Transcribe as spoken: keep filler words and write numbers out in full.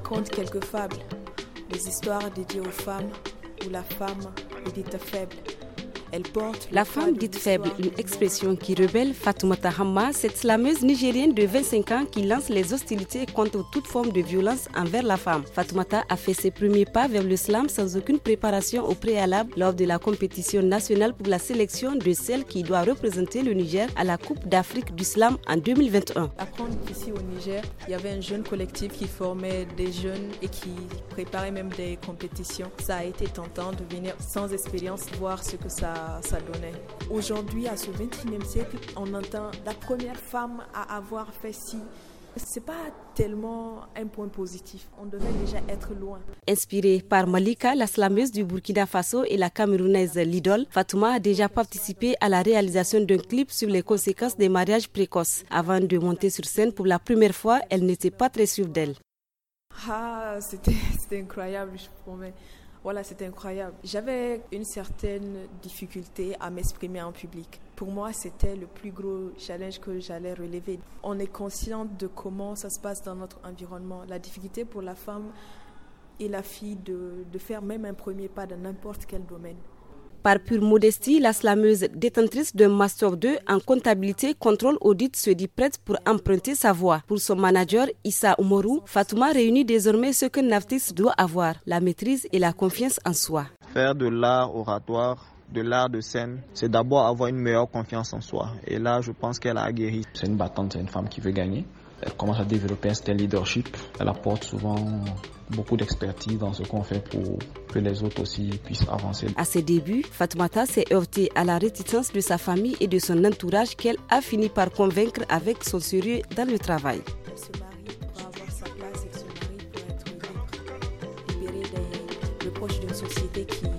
raconte quelques fables, des histoires dédiées aux femmes où la femme est dite faible. Elle porte la femme dite faible, une expression qui révèle Fatoumata Hamma, cette slameuse nigérienne de vingt-cinq ans qui lance les hostilités contre toute forme de violence envers la femme. Fatoumata a fait ses premiers pas vers le slam sans aucune préparation au préalable lors de la compétition nationale pour la sélection de celle qui doit représenter le Niger à la Coupe d'Afrique du Slam en deux mille vingt et un. Apprendre qu'ici au Niger, il y avait un jeune collectif qui formait des jeunes et qui préparait même des compétitions. Ça a été tentant de venir sans expérience voir ce que ça ça donnait. Aujourd'hui, à ce vingt et unième siècle, on entend la première femme à avoir fait ci. C'est pas tellement un point positif. On devait déjà être loin. Inspirée par Malika, la slameuse du Burkina Faso et la camerounaise Lidol, Fatouma a déjà participé à la réalisation d'un clip sur les conséquences des mariages précoces. Avant de monter sur scène pour la première fois, elle n'était pas très sûre d'elle. Ah, c'était, c'était incroyable, je promets. Voilà, c'était incroyable. J'avais une certaine difficulté à m'exprimer en public. Pour moi, c'était le plus gros challenge que j'allais relever. On est consciente de comment ça se passe dans notre environnement. La difficulté pour la femme et la fille de, de faire même un premier pas dans n'importe quel domaine. Par pure modestie, la slameuse détentrice d'un Master deux en comptabilité, contrôle, audit se dit prête pour emprunter sa voie. Pour son manager, Issa Oumarou, Fatouma réunit désormais ce qu'un artiste doit avoir, la maîtrise et la confiance en soi. Faire de l'art oratoire, de l'art de scène, c'est d'abord avoir une meilleure confiance en soi. Et là, je pense qu'elle a guéri. C'est une battante, c'est une femme qui veut gagner. Elle commence à développer un style leadership. Elle apporte souvent beaucoup d'expertise dans ce qu'on fait pour que les autres aussi puissent avancer. À ses débuts, Fatoumata s'est heurtée à la réticence de sa famille et de son entourage qu'elle a fini par convaincre avec son sérieux dans le travail. Elle se marie pour avoir sa place, elle se marie pour être libre, libérée des reproches d'une société qui